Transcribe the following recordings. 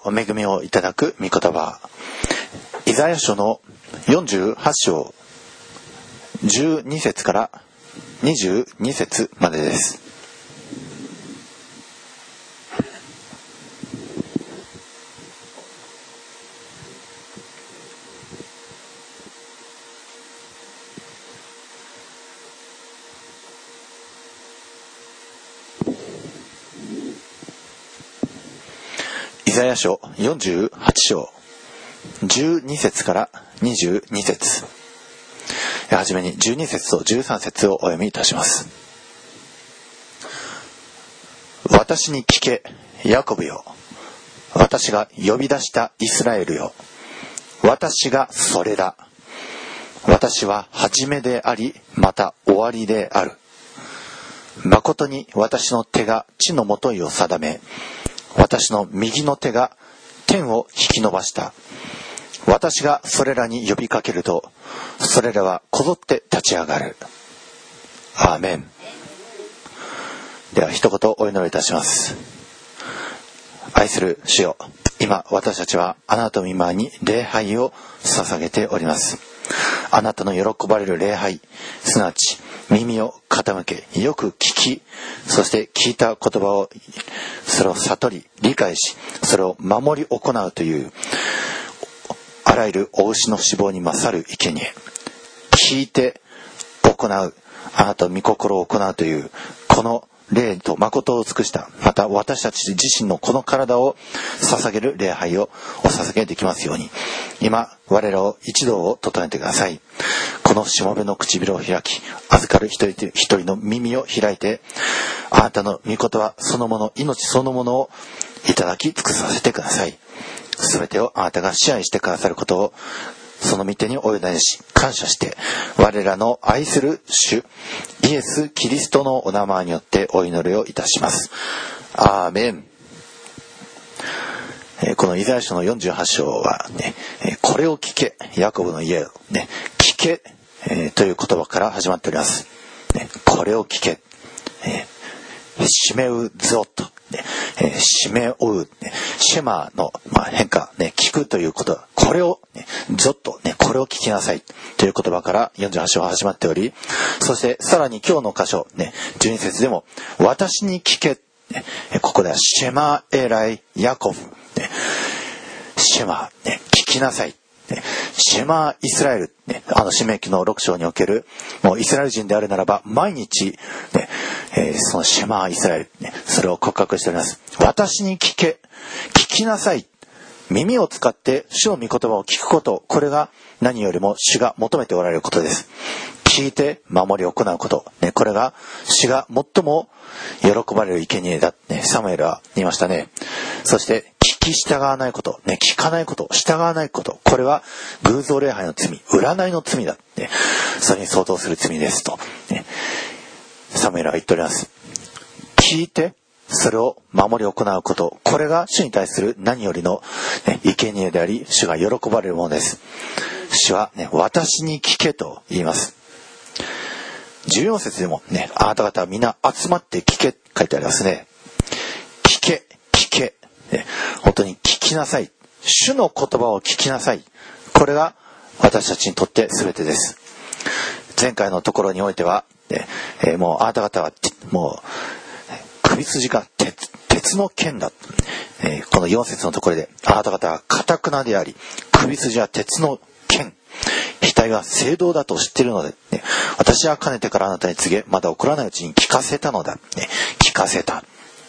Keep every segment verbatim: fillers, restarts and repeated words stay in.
恵みをいただく御言葉、イザヤ書のよんじゅうはち章じゅうに節からにじゅうに節までです。イザヤ書よんじゅうはち章じゅうに節からにじゅうに節、はじめにじゅうに節とじゅうさん節をお読みいたします。私に聞け、ヤコブよ。私が呼び出したイスラエルよ。私がそれだ。私は初めであり、また終わりである。誠に私の手が地のもといを定め、私の右の手が天を引き伸ばした。私がそれらに呼びかけると、それらはこぞって立ち上がる。アーメン。では一言お祈りいたします。愛する主よ、今私たちはあなたの御前に礼拝を捧げております。あなたの喜ばれる礼拝、すなわち耳を傾け、よく聞き、そして聞いた言葉をそれを悟り理解し、それを守り行うというあらゆるお牛の脂肪に勝る生贄、聞いて行う、あなたの御心を行うというこの霊と誠を尽くした、また私たち自身のこの体を捧げる礼拝をお捧げできますように、今我らを一同を整えてください。このしもべの唇を開き、預かる一人一人の耳を開いて、あなたの御言葉そのもの、命そのものをいただき尽くさせてください。すべてをあなたが支配してくださることをその御手にお委ねし、感謝して我らの愛する主イエス・キリストのお名前によってお祈りをいたします。アーメン。このイザヤ書のよんじゅうはち章は、ね、これを聞け、ヤコブの家を、ね、聞け、えー、という言葉から始まっております。ね、これを聞け、えー、シメウゾット、ねえー、シメオウ、ね、シェマの、まあ、変化、ね、聞くということ、これを、ね、ゾット、ね、これを聞きなさいという言葉からよんじゅうはち章が始まっており、そしてさらに今日の箇所、ね、じゅうに節でも私に聞け、ね、ここではシェマエライヤコブ、ね、シェマ、ね、聞きなさい、ね、シェマイスラエル、ね、あの申命記のろく章におけるもうイスラエル人であるならば毎日、ねえー、そのシェマイスラエル、ね、それを告白しております。私に聞け、聞きなさい、耳を使って主の御言葉を聞くこと、これが何よりも主が求めておられることです。聞いて守り行うこと、ね、これが主が最も喜ばれる生贄だって、ね、サムエルは言いましたね。そして聞き従わないこと、ね、聞かないこと、従わないこと、これは偶像礼拝の罪、占いの罪だって、ね、それに相当する罪ですと、ね、サムエルは言っております。聞いてそれを守り行うこと、これが主に対する何よりの、ね、生贄であり、主が喜ばれるものです。主は、ね、私に聞けと言います。じゅうよん節でもね、あなた方はみんな集まって聞け書いてありますね。聞け、聞け、ね、本当に聞きなさい。主の言葉を聞きなさい。これが私たちにとって全てです。前回のところにおいては、ねえー、もうあなた方はもう首筋が 鉄, 鉄の剣だ、えー、このよん節のところであなた方は堅くなであり、首筋は鉄の剣、額は青銅だと知っているので、ね、私はかねてからあなたに告げ、まだ起こらないうちに聞かせたのだ、ね、聞かせた。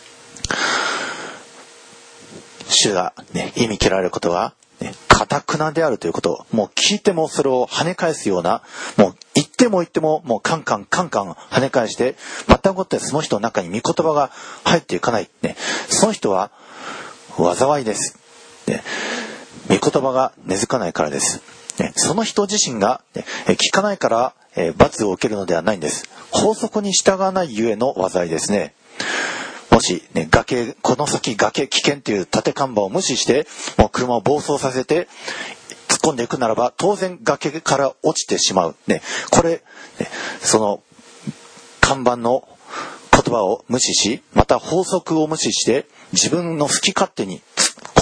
主が、ね、意味切られることは、ね、堅くなであるということ、もう聞いてもそれを跳ね返すような、もう言っても言ってももうカンカンカンカン跳ね返して、またごってその人の中に御言葉が入っていかない、ね、その人は災いです、ね、御言葉が根付かないからです。その人自身が聞かないから罰を受けるのではないんです。法則に従わないゆえの災いですね。もし、ね、崖、この先崖危険という縦看板を無視してもう車を暴走させて突っ込んでいくならば、当然崖から落ちてしまう、ね、これ、ね、その看板の言葉を無視し、また法則を無視して自分の好き勝手に突っ込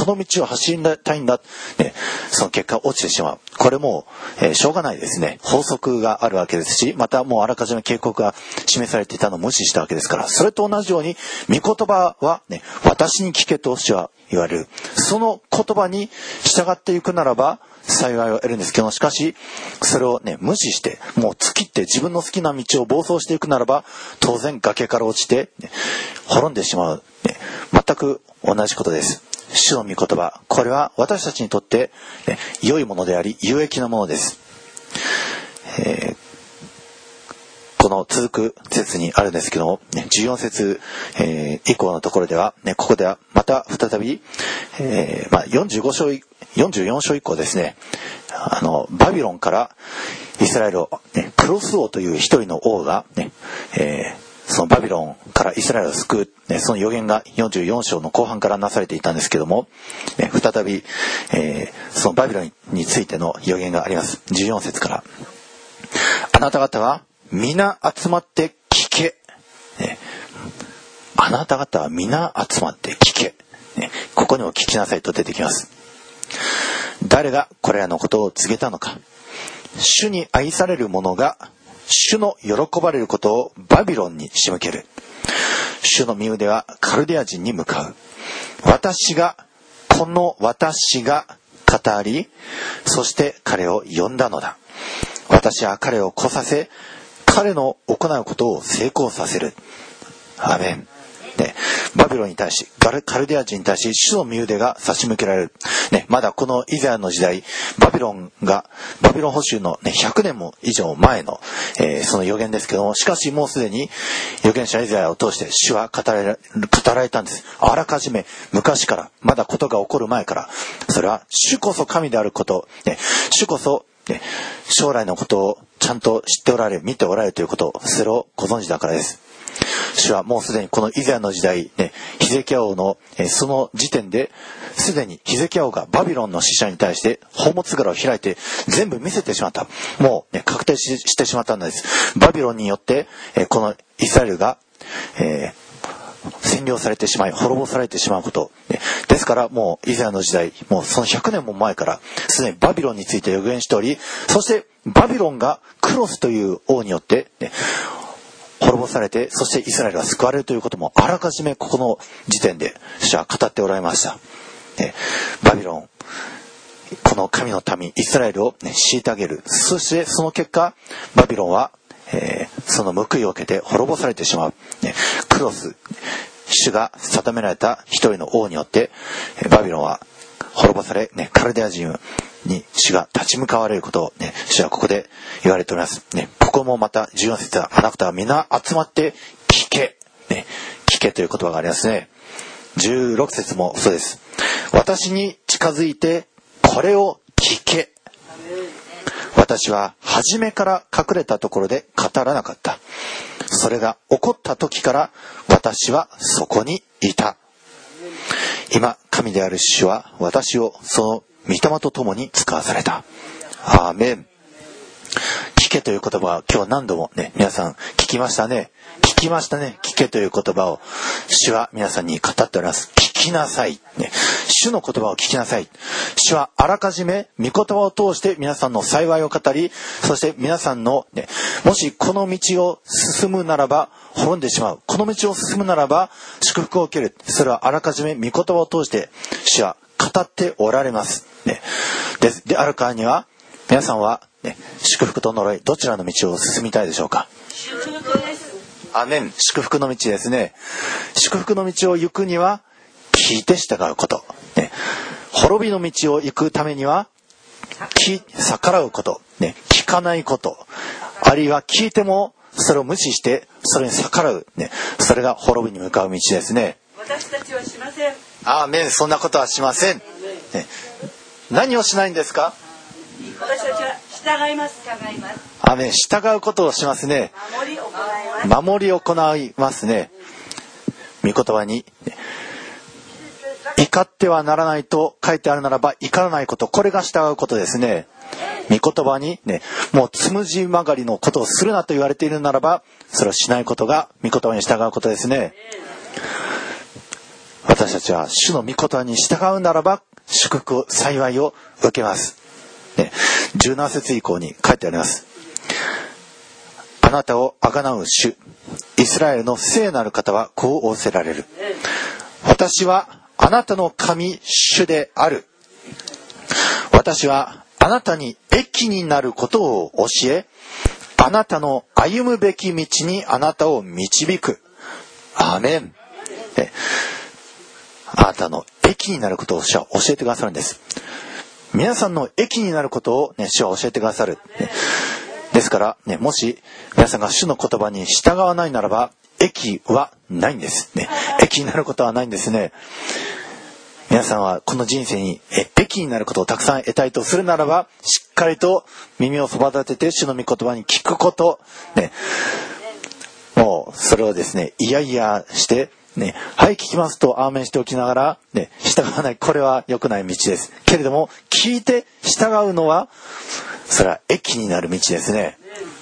この道を走りたいんだ、ね、その結果落ちてしまう。これも、えー、しょうがないですね。法則があるわけですし、またもうあらかじめ警告が示されていたのを無視したわけですから、それと同じように御言葉は、ね、私に聞けと主は言われる。その言葉に従っていくならば幸いを得るんですけど、しかしそれをね無視してもう突きって自分の好きな道を暴走していくならば、当然崖から落ちて、ね、滅んでしまう、ね、全く同じことです。主の御言葉、これは私たちにとって、ね、良いものであり有益なものです。えー、この続く節にあるんですけども、ね、じゅうよん節、えー、以降のところでは、ね、ここではまた再び、えーまあ、よんじゅうご章よんじゅうよん章以降ですね、あのバビロンからイスラエルを、ね、クロス王という一人の王が、ねえーそのバビロンからイスラエルを救う、ね、その予言がよんじゅうよん章の後半からなされていたんですけども、ね、再び、えー、そのバビロンについての予言があります。じゅうよん節から、あなた方は皆集まって聞け、ね、あなた方は皆集まって聞け、ね、ここにも聞きなさいと出てきます。誰がこれらのことを告げたのか。主に愛される者が主の喜ばれることをバビロンに仕向ける。主の身腕はカルデア人に向かう。私がこの私が語り、そして彼を呼んだのだ。私は彼を来させ、彼の行うことを成功させる。アーメン。ね、バビロンに対し、カルデア人に対し主の身腕が差し向けられる、ね、まだこのイザヤの時代、バビロンがバビロン捕囚の、ね、ひゃくねんも以上前の、えー、その予言ですけども、しかしもうすでに預言者イザヤを通して主は語られ、語られたんです。あらかじめ昔から、まだことが起こる前から、それは主こそ神であること、ね、主こそ、ね、将来のことをちゃんと知っておられる、見ておられるということを、それをご存知だからです。主はもうすでにこのイザヤの時代、ね、ヒゼキヤ王の、えー、その時点ですでにヒゼキヤ王がバビロンの使者に対して宝物蔵を開いて全部見せてしまった。もう、ね、確定 し, してしまったんです。バビロンによって、えー、このイスラエルが、えー、占領されてしまい滅ぼされてしまうこと、ね、ですからもうイザヤの時代、もうそのひゃくねんも前からすでにバビロンについて予言しており、そしてバビロンがクロスという王によって、ね、滅ぼされて、そしてイスラエルが救われるということもあらかじめここの時点で主は語っておられました。ね、バビロン、この神の民イスラエルを、ね、虐げる。そしてその結果バビロンは、えー、その報いを受けて滅ぼされてしまう。ね、クロス、主が定められた一人の王によってバビロンは滅ぼされ、ね、カルデア人に主が立ち向かわれることを、ね、主はここで言われております、ね、ここもまたじゅうよん節は、あなたは皆集まって聞け、ね、聞けという言葉がありますね。じゅうろく節もそうです。私に近づいてこれを聞け。私は初めから隠れたところで語らなかった。それが起こった時から私はそこにいた。今神である主は私をその御霊と共に使わされた。アーメン。聞けという言葉は今日何度もね、皆さん聞きましたね。聞きましたね。聞けという言葉を主は皆さんに語っております。聞きなさい、ね、主の言葉を聞きなさい。主はあらかじめ御言葉を通して皆さんの幸いを語り、そして皆さんの、ね、もしこの道を進むならば滅んでしまう、この道を進むならば祝福を受ける、それはあらかじめ御言葉を通して主は語っておられます、ね、で, であるからには皆さんは、ね、祝福と呪いどちらの道を進みたいでしょうか。祝福です。アメン。祝福の道ですね。祝福の道を行くには聞いて従うこと、ね、滅びの道を行くためには聞逆らうこと、ね、聞かないこと、あるいは聞いてもそれを無視してそれに逆らう、ね、それが滅びに向かう道ですね。 私たちはしません。 アーメン。そんなことはしません、ね、何をしないんですか。 私たちは従います。従います。 アーメン。従うことをしますね。 守り行います。 守り行いますね。御言葉に怒ってはならないと書いてあるならば怒らないこと、これが従うことですね。御言葉にね、もうつむじ曲がりのことをするなと言われているならばそれをしないことが御言葉に従うことですね。私私たちは主の御言葉に従うならば祝福幸いを受けます、ね、じゅうなな節以降に書いてあります。あなたをあがなう主イスラエルの聖なる方はこう仰せられる。私はあなたの神主である。私はあなたに益になることを教え、あなたの歩むべき道にあなたを導く。アーメン。あなたの益になることを主は教えてくださるんです。皆さんの益になることを、ね、主は教えてくださる、ね、ですから、ね、もし皆さんが主の言葉に従わないならば益はないんです、ね、益になることはないんですね。皆さんはこの人生に益になることをたくさん得たいとするならば、しっかりと耳をそば立てて主の御言葉に聞くこと、ね、もうそれをですねいやいやしてね、はい聞きますとアーメンしておきながら、ね、従わない、これは良くない道ですけれども、聞いて従うのはそれは益になる道ですね。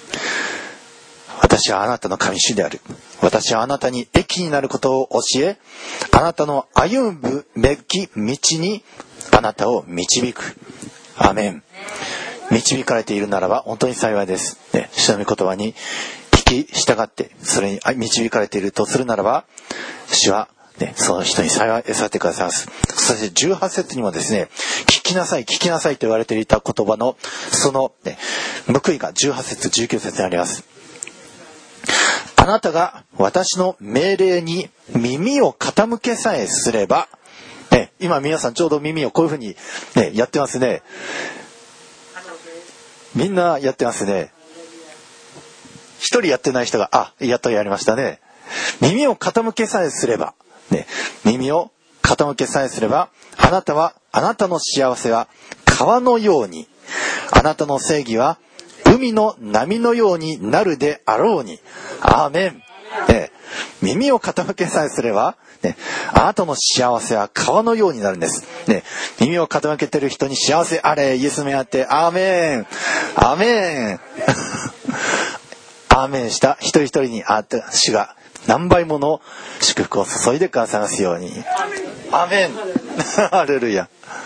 私はあなたの神主である。私はあなたに益になることを教え、あなたの歩むべき道にあなたを導く。アーメン。導かれているならば本当に幸いです、ね、主の御言葉に聞き従ってそれに導かれているとするならば、主は、ね、その人に幸いさせてくださいます。そしてじゅうはち節にもですね、聞きなさい聞きなさいと言われていた言葉のその、ね、報いがじゅうはち節じゅうきゅう節にあります。あなたが私の命令に耳を傾けさえすれば、ね、今皆さんちょうど耳をこういうふうに、ね、やってますね。みんなやってますね。一人やってない人が、あ、やっとやりましたね。耳を傾けさえすれば、ね、耳を傾けさえすれば、あなたは、あなたの幸せは川のように、あなたの正義は海の波のようになるであろうに。アーメン。ね、耳を傾けさえすれば、ね、あなたの幸せは川のようになるんです。ね、耳を傾けてる人に幸せあれ、イエスめあって、アーメン。アーメン。アーメンした一人一人にあって主が何倍もの祝福を注いでくださいますように。アーメン。ハレルヤ。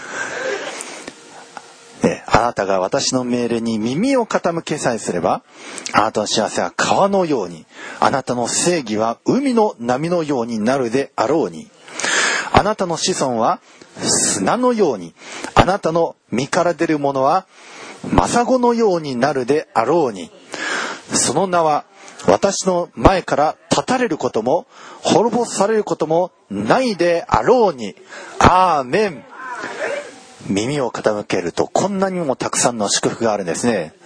ね、あなたが私の命令に耳を傾けさえすれば、あなたの幸せは川のように、あなたの正義は海の波のようになるであろうに。あなたの子孫は砂のように、あなたの身から出るものは政子のようになるであろうに。その名は私の前から立たれることも滅ぼされることもないであろうに。アーメン。耳を傾けるとこんなにもたくさんの祝福があるんですね。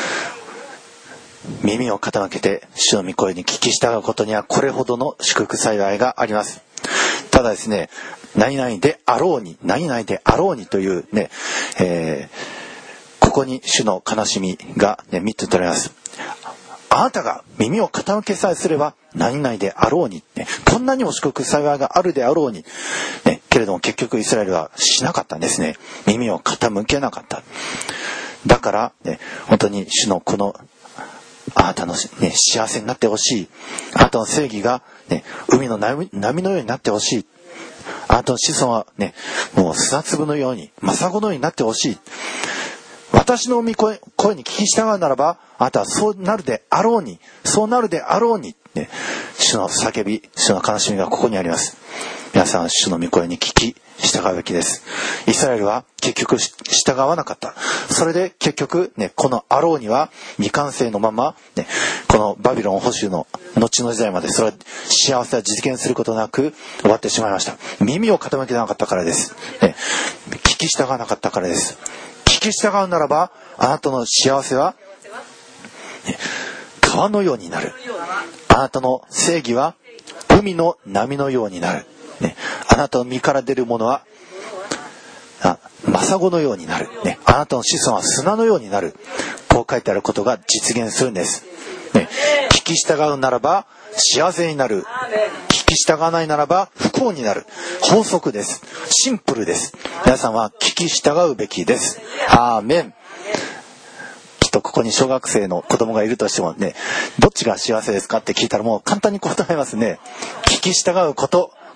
耳を傾けて主の御声に聞き従うことにはこれほどの祝福幸いがあります。ただですね、何々であろうに、何々であろうにというね、えー、ここに主の悲しみが、ね、見て取れます。あなたが耳を傾けさえすれば何々であろうに、ね、こんなにも祝福幸いがあるであろうに、ね、けれども結局イスラエルはしなかったんですね。耳を傾けなかった。だから、ね、本当に主のこのあなたの、ね、幸せになってほしい。あなたの正義が、ね、海の 波, 波のようになってほしい。あなたの子孫は、ね、もう砂粒のように政子のようになってほしい。私の御声、声に聞き従うならば、あなたはそうなるであろうに、そうなるであろうに、ね、主の叫び、主の悲しみがここにあります。皆さん、主の御声に聞き従うべきです。イスラエルは結局従わなかった。それで結局、ね、このあろうには未完成のまま、ね、このバビロン捕囚の後の時代までそれは幸せは実現することなく終わってしまいました。耳を傾けなかったからです。ね、聞き従わなかったからです。聞き従うならばあなたの幸せは、ね、川のようになる。あなたの正義は海の波のようになる、ね、あなたの身から出るものはあ政子のようになる、ね、あなたの子孫は砂のようになる。こう書いてあることが実現するんです、ね、聞き従うならば幸せになる。聞き従わないならば不幸になる。法則です。シンプルです。皆さんは聞き従うべきです。アーメン。きっとここに小学生の子供がいるとしてもね、どっちが幸せですかって聞いたらもう簡単に答えますね。聞き従うこと、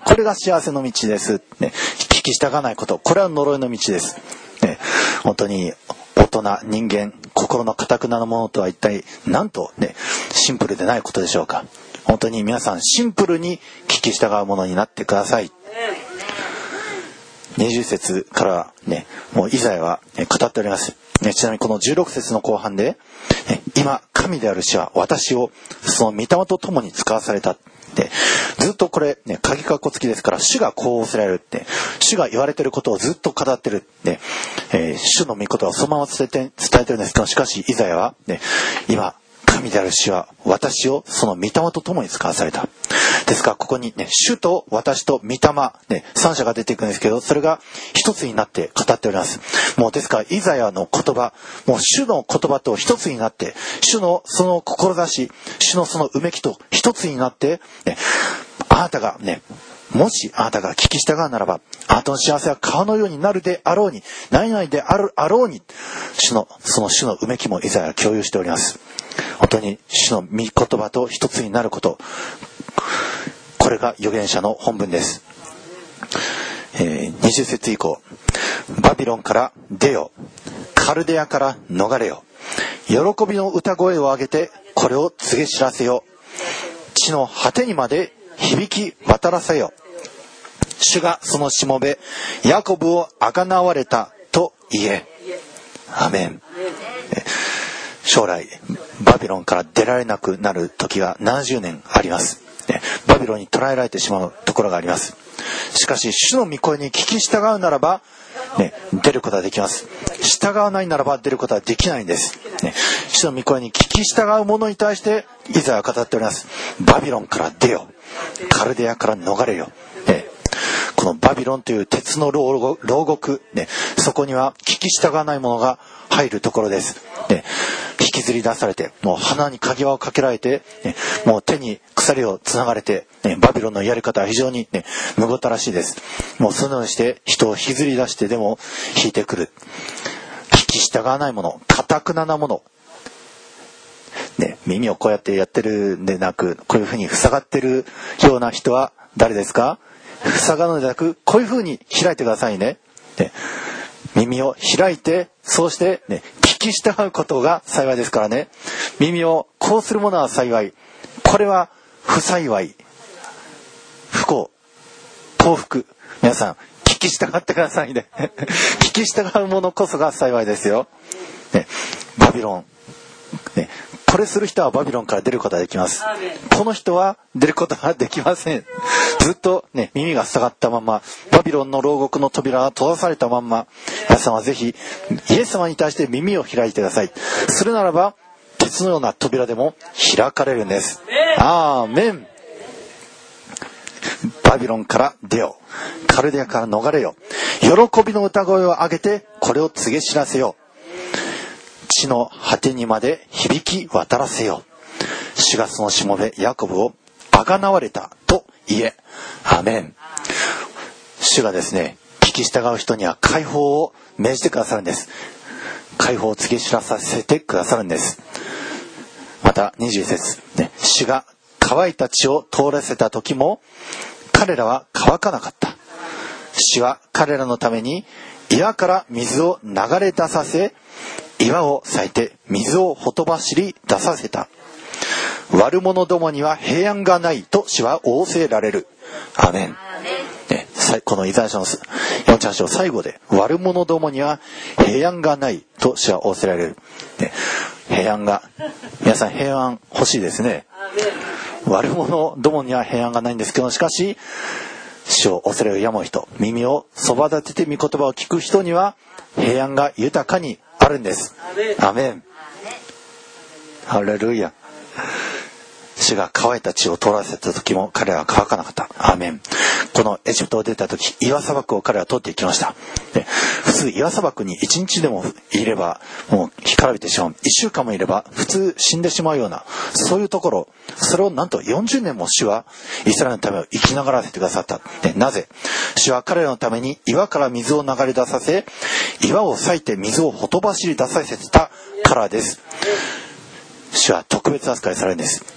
これが幸せの道です、ね、聞き従わないこと、これは呪いの道です、ね、本当に大人、人間、心の堅くなるものとは一体なんとね、シンプルでないことでしょうか。本当に皆さんシンプルに聞き従うものになってください。にじゅう節からね、もうイザヤは語っております。ね、ちなみにこのじゅうろく節の後半で、ね、今神である主は私をその御霊と共に使わされたって、ずっとこれね、鍵括弧付きですから、主がこう仰せられるって、主が言われていることをずっと語ってるって、えー、主の御言葉をそのまま伝えて、伝えてるんですけど、しかしイザヤはね、今神である主は私をその御霊と共に使わされた。ですからここにね、主と私と御霊ね、三者が出てくるんですけど、それが一つになって語っております。もうですからイザヤの言葉、もう主の言葉と一つになって、主のその志、主のそのうめきと一つになって、ね、あなたがね、もしあなたが聞き従うならば、あなたの幸せは川のようになるであろうに、何々であるあろうに、主のその主のうめきもイザヤは共有しております。本当に主の御言葉と一つになること、これが預言者の本文です。えー、にじゅう節以降、バビロンから出よ、カルデアから逃れよ、喜びの歌声を上げてこれを告げ知らせよ、地の果てにまで響き渡らせよ、主がそのしもべヤコブをあがなわれたと言え。アメン。将来バビロンから出られなくなる時がななじゅうねんあります。バビロンに捕らえられてしまうところがあります。しかし主の御声に聞き従うならば、ね、出ることができます。従わないならば出ることはできないんです、ね、主の御声に聞き従う者に対してイザヤは語っております。バビロンから出よ、カルデアから逃れよ、ね、このバビロンという鉄の牢獄、ね、そこには聞き従わない者が入るところです、ね、引きずり出されて、もう鼻に鍵輪をかけられて、ね、もう手に鎖をつながれて、ね、バビロンのやり方は非常に、ね、むごたらしいです。もうそのようにして人を引きずり出してでも引いてくる。聞き従わない者、堅くなな者、ね、耳をこうやってやってるんでなく、こういうふうに塞がってるような人は誰ですか？塞がるのではなく、こういうふうに開いてくださいね。ね、耳を開いて、そうして、ね、聞き従うことが幸いですからね。耳をこうするものは幸い、これは不幸い、不幸、幸福。皆さん聞き従ってくださいね。聞き従うものこそが幸いですよ、ね、バビロン、ね、これする人はバビロンから出ることができます。この人は出ることができません。ずっと、ね、耳が塞がったまま、バビロンの牢獄の扉が閉ざされたまんま、皆さんはぜひイエス様に対して耳を開いてください。するならば鉄のような扉でも開かれるんです。アーメン。バビロンから出よ、カルデアから逃れよ、喜びの歌声を上げてこれを告げ知らせよ、地の果てにまで響き渡らせよ、主がそのしもべヤコブをあがなわれたと言え。アメン。主がですね、聞き従う人には解放を命じてくださるんです。解放を告げ知らさせてくださるんです。またにじゅう節、ね、主が乾いた地を通らせた時も彼らは乾かなかった。主は彼らのために岩から水を流れ出させ、岩を裂いて水をほとばしり出させた。悪者どもには平安がないと主は仰せられる。アメン。ね、このイザヤ書のよんじゅうはち章最後で、悪者どもには平安がないと主は仰せられる、ね、平安が、皆さん平安欲しいですね。悪者どもには平安がないんですけど、しかし主を恐れをやむ人、耳をそば立てて御言葉を聞く人には平安が豊かにあるんです。アメン。ハレルヤ。主が乾いた地を通らせた時も彼らは乾かなかった。アーメン。このエジプトを出た時、岩砂漠を彼らは通っていきました。で、普通岩砂漠に一日でもいればもう干からびてしまう。一週間もいれば普通死んでしまうような、そういうところ、それをなんとよんじゅうねんも主はイスラエルのためを生きながらせてくださった。で、なぜ？主は彼らのために岩から水を流れ出させ、岩を裂いて水をほとばしり出させたからです。主は特別扱いされるんです。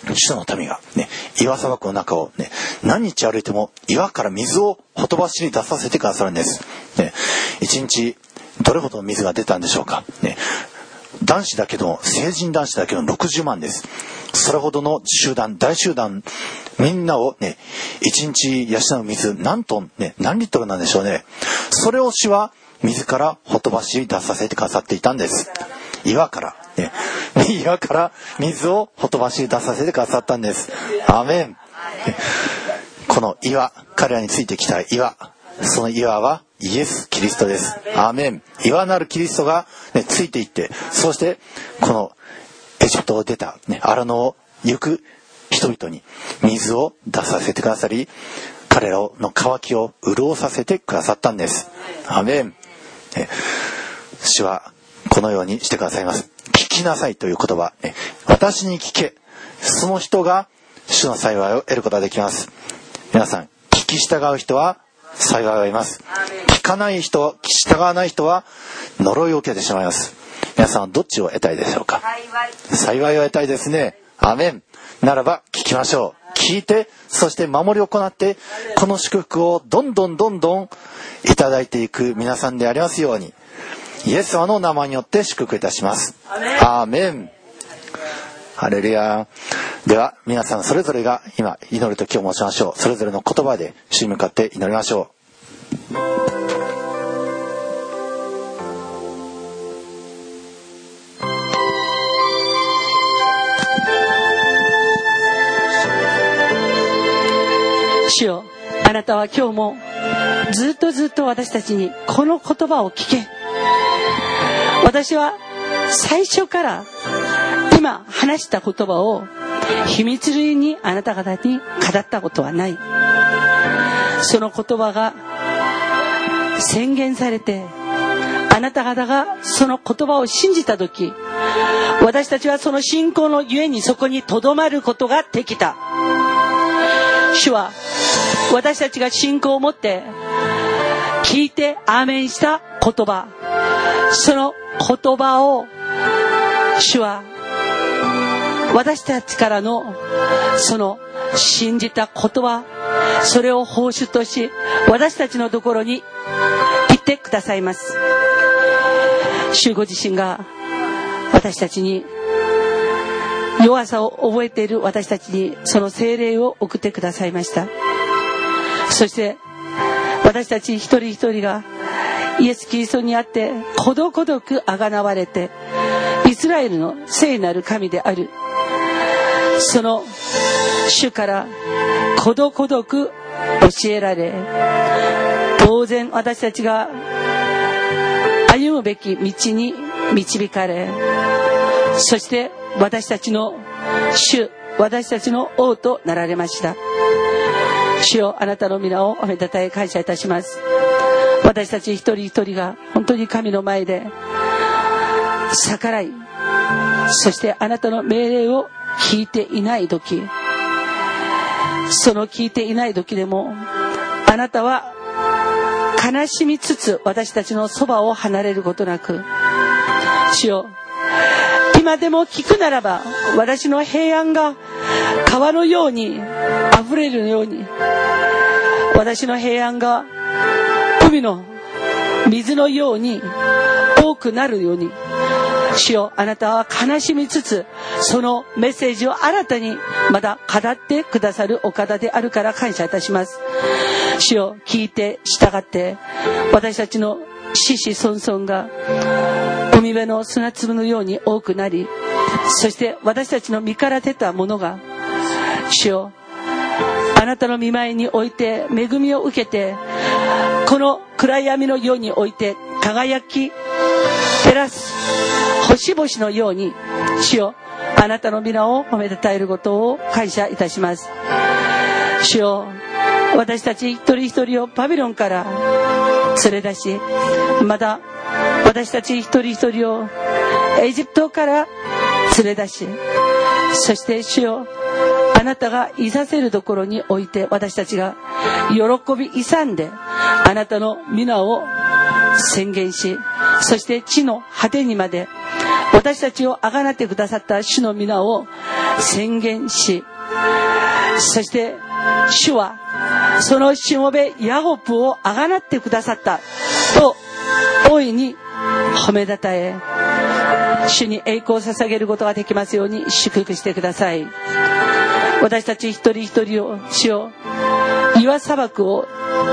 主の民がね、岩砂漠の中をね、何日歩いても岩から水をほとばしり出させてくださるんです。ね、一日どれほどの水が出たんでしょうか。ね、男子だけの成人男子だけのろくじゅうまんです。それほどの集団、大集団、みんなをね、一日養う水何トンね、何リットルなんでしょうね。それを主は水からほとばしり出させてくださっていたんです。岩からね、岩から水をほとばしり出させてくださったんです。アーメン。この岩、彼らについてきた岩、その岩はイエス・キリストです。アーメン。岩なるキリストが、ね、ついていって、そしてこのエジプトを出た、ね、荒野を行く人々に水を出させてくださり、彼らの渇きを潤させてくださったんです。アーメン。ね、主はこのようにしてくださいます。聞きなさいという言葉、ね、私に聞け、その人が主の幸いを得ることができます。皆さん、聞き従う人は幸いを得ます。聞かない人、従わない人は呪いを受けてしまいます。皆さんはどっちを得たいでしょうか。幸いを得たいですね。アーメン。ならば聞きましょう。聞いて、そして守り行って、この祝福をどんどんどんどんいただいていく皆さんでありますように、イエス様の名前によって祝福いたします。アーメン。ハレルヤ。では皆さんそれぞれが今祈る時を持ちましょう。それぞれの言葉で主に向かって祈りましょう。 主よ、あなたは今日もずっとずっと私たちにこの言葉を聞け。私は最初から今話した言葉を秘密裏にあなた方に語ったことはない。その言葉が宣言されて、あなた方がその言葉を信じたとき、私たちはその信仰のゆえにそこにとどまることができた。主は私たちが信仰を持って聞いてアーメンした言葉、その言葉を主は私たちからのその信じた言葉、それを報酬とし私たちのところに言ってくださいます。主ご自身が私たちに弱さを覚えている私たちにその聖霊を送ってくださいました。そして私たち一人一人がイエス・キリストにあってことごとくあがなわれて、イスラエルの聖なる神であるその主からことごとく教えられ、当然私たちが歩むべき道に導かれ、そして私たちの主、私たちの王となられました。主よ、あなたの皆をおめでたい感謝いたします。私たち一人一人が本当に神の前で逆らい、そしてあなたの命令を聞いていない時、その聞いていない時でもあなたは悲しみつつ私たちのそばを離れることなく、主よ、今でも聞くならば私の平安が川のように溢れるように、私の平安が海の水のように多くなるように、主よ、あなたは悲しみつつそのメッセージを新たにまだ語ってくださるお方であるから感謝いたします。主よ、聞いて従って私たちの子々孫々が海辺の砂粒のように多くなり、そして私たちの身から出たものが、主よ、あなたの御前に置いて恵みを受けて、この暗闇のように置いて輝き照らす星々のように、主よ、あなたの皆を褒めたたえることを感謝いたします。主よ、私たち一人一人をバビロンから連れ出し、また私たち一人一人をエジプトから連れ出し、そして主よ、あなたがいさせるところに置いて私たちが喜び勇んであなたの皆を宣言し、そして地の果てにまで私たちをあがなってくださった主の皆を宣言し、そして主はそのしもべヤコブをあがなってくださったと大いに褒めたたえ、主に栄光を捧げることができますように祝福してください。私たち一人一人を主を岩砂漠を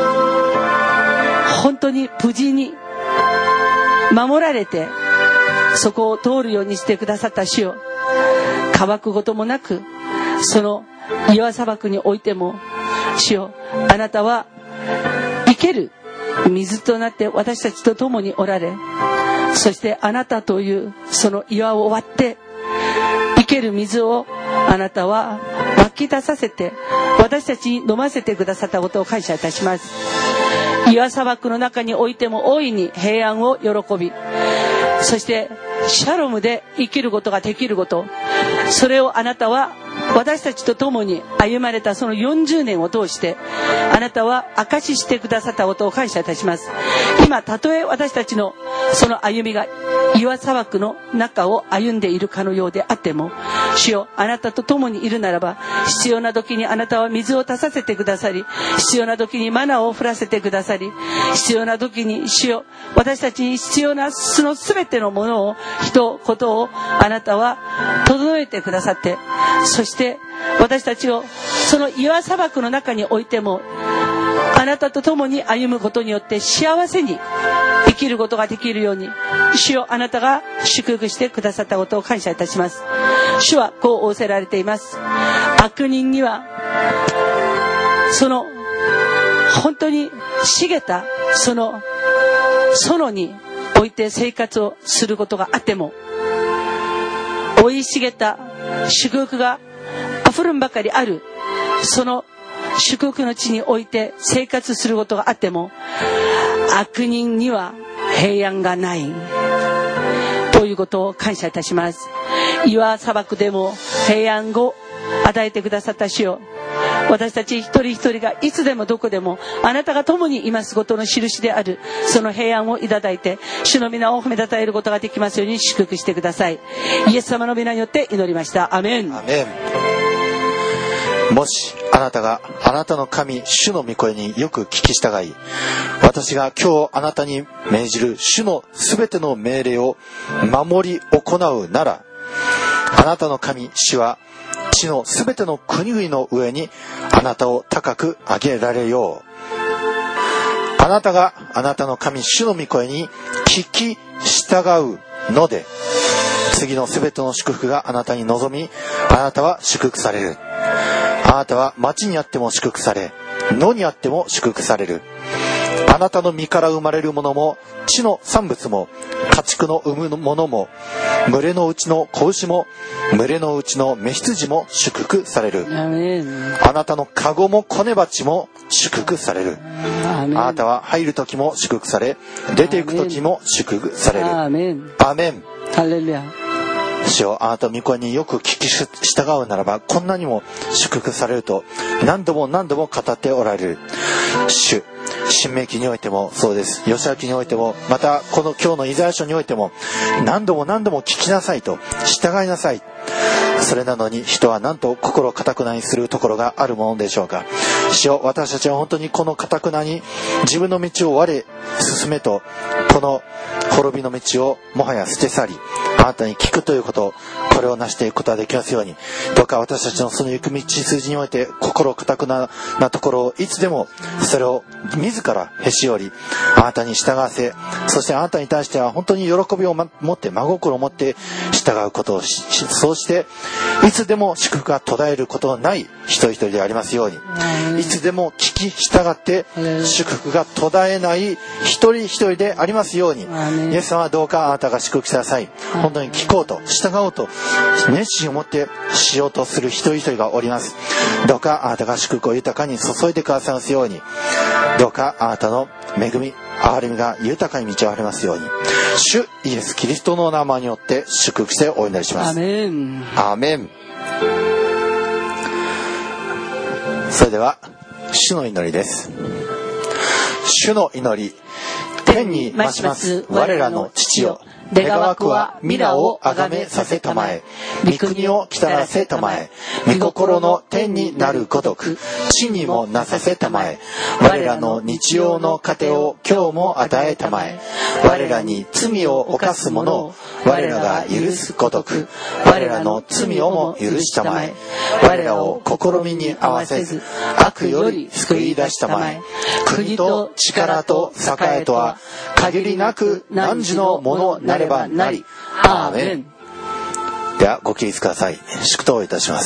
本当に無事に守られて、そこを通るようにしてくださった主よ、乾くこともなくその岩砂漠においても主よ、あなたは生ける水となって私たちと共におられ、そしてあなたというその岩を割って生ける水をあなたは湧き出させて私たちに飲ませてくださったことを感謝いたします。岩砂漠の中においても大いに平安を喜び、そしてシャロムで生きることができること、それをあなたは私たちと共に歩まれたそのよんじゅうねんを通してあなたは証ししてくださったことを感謝いたします。今たとえ私たちのその歩みが岩砂漠の中を歩んでいるかのようであっても、主よ、あなたと共にいるならば、必要な時にあなたは水を足させてくださり、必要な時にマナーを降らせてくださり、必要な時に主よ、私たちに必要なその全てのものを、人、ことをあなたは整えてくださって、そして私たちをその岩砂漠の中においてもあなたと共に歩むことによって幸せに生きることができるように、主よ、あなたが祝福してくださったことを感謝いたします。主はこう仰せられています。悪人にはその本当に茂ったその園において生活をすることがあっても、生い茂った祝福があふれんばかりあるその祝福の地において生活することがあっても、悪人には平安がないということを感謝いたします。岩砂漠でも平安を与えてくださった主よ、私たち一人一人がいつでもどこでもあなたが共にいますことの印であるその平安をいただいて、主の皆を褒めたたえることができますように祝福してください。イエス様の皆によって祈りました。アメン。 アメン。もしあなたがあなたの神主の御声によく聞き従い、私が今日あなたに命じる主のすべての命令を守り行うなら、あなたの神主は地のすべての国々の上にあなたを高く上げられよう。あなたがあなたの神主の御声に聞き従うので、次のすべての祝福があなたに望み、あなたは祝福される。あなたは町にあっても祝福され、野にあっても祝福される。あなたの身から生まれるものも、地の産物も、家畜の産むものも、群れのうちの子牛も、群れのうちの雌羊も祝福される。あなたの籠も子蜂も祝福される。あなたは入る時も祝福され、出ていく時も祝福される。アーメン。 ハレルヤ。 主よ、あなたの御声によく聞き従うならば、こんなにも祝福されると何度も何度も語っておられる。主、新明記においてもそうです。義明においても、またこの今日のイザヤ書においても、何度も何度も聞きなさいと、従いなさい。それなのに人はなんと心を固くなにするところがあるものでしょうか。主よ、私たちは本当にこの固くなに自分の道を我進めと、この滅びの道をもはや捨て去り、あなたに聞くということ、これを成していくことができますように、どうか私たちのその行く道筋において心固くななところをいつでもそれを自らへし折り、あなたに従わせ、そしてあなたに対しては本当に喜びを持って真心を持って従うことをし、そうしていつでも祝福が途絶えることのない一人一人でありますように、いつでも聞き従って祝福が途絶えない一人一人でありますように、イエス様はどうかあなたが祝福してください。本当に聞こうと従おうと熱心を持ってしようとする一人一人がおります。どうかあなたが祝福を豊かに注いでくださいますように、どうかあなたの恵み憐れみが豊かに満ち溢れますように、主イエスキリストの名前によって祝福してお祈りします。 アメン。 アメン。それでは主の祈りです。主の祈り。天に増します我らの父主よ、願わくは皆をあがめさせたまえ、御国を来たらせたまえ、御心の天になるごとく地にもなさせたまえ、我らの日曜の糧を今日も与えたまえ、我らに罪を犯す者を我らが許すごとく我らの罪をも許したまえ、我らを試みに合わせず悪より救い出したまえ、国と力と栄とは限りなく汝のものなればなり。アーメン。 ではご起立ください。祝祷いたします。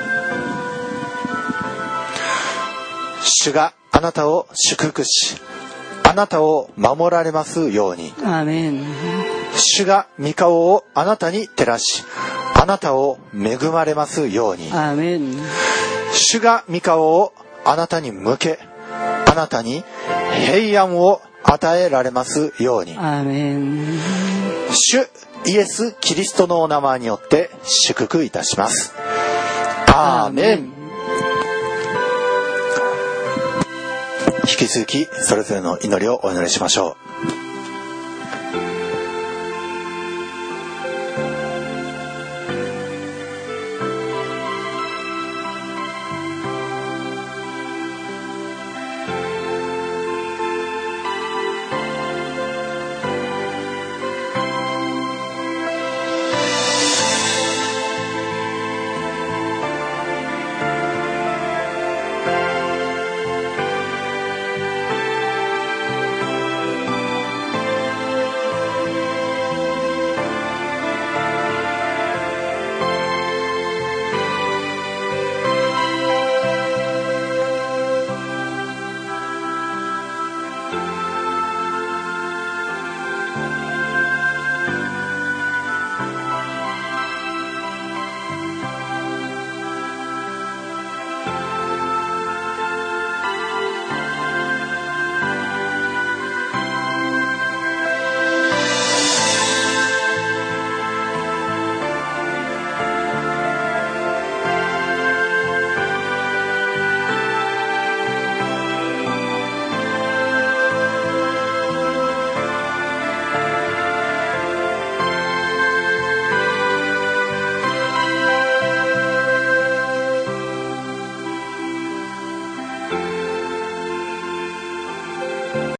主があなたを祝福し、あなたを守られますように。 アーメン。 主が御顔をあなたに照らし、あなたを恵まれますように。 アーメン。 主が御顔をあなたに向け、あなたに平安を与えられますように。 アーメン。 主イエス・キリストのお名前によって祝福いたします。アーメン。引き続きそれぞれの祈りをお祈りしましょう。